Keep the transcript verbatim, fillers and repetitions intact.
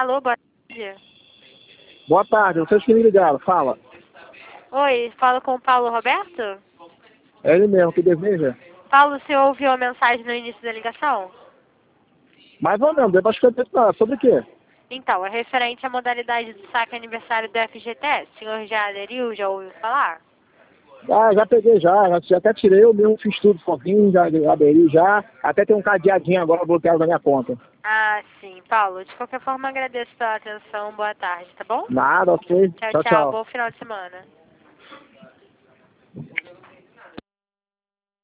Alô, boa tarde. Boa tarde, vocês que me ligaram, fala. Oi, falo com o Paulo Roberto? É ele mesmo, que deseja? Paulo, você ouviu a mensagem no início da ligação? Mais ou menos, depois que eu tenho sobre o quê? Então, é referente à modalidade do saque aniversário do F G T S. O senhor já aderiu, já ouviu falar? Ah, já peguei já, já, já até tirei, eu mesmo fiz tudo sozinho, já aderi já, até tem um cadeadinho agora bloqueado na minha conta. Ah, sim. Paulo, de qualquer forma agradeço pela atenção, boa tarde, tá bom? Nada, ok. Tchau, Tchau, tchau, tchau. bom final de semana.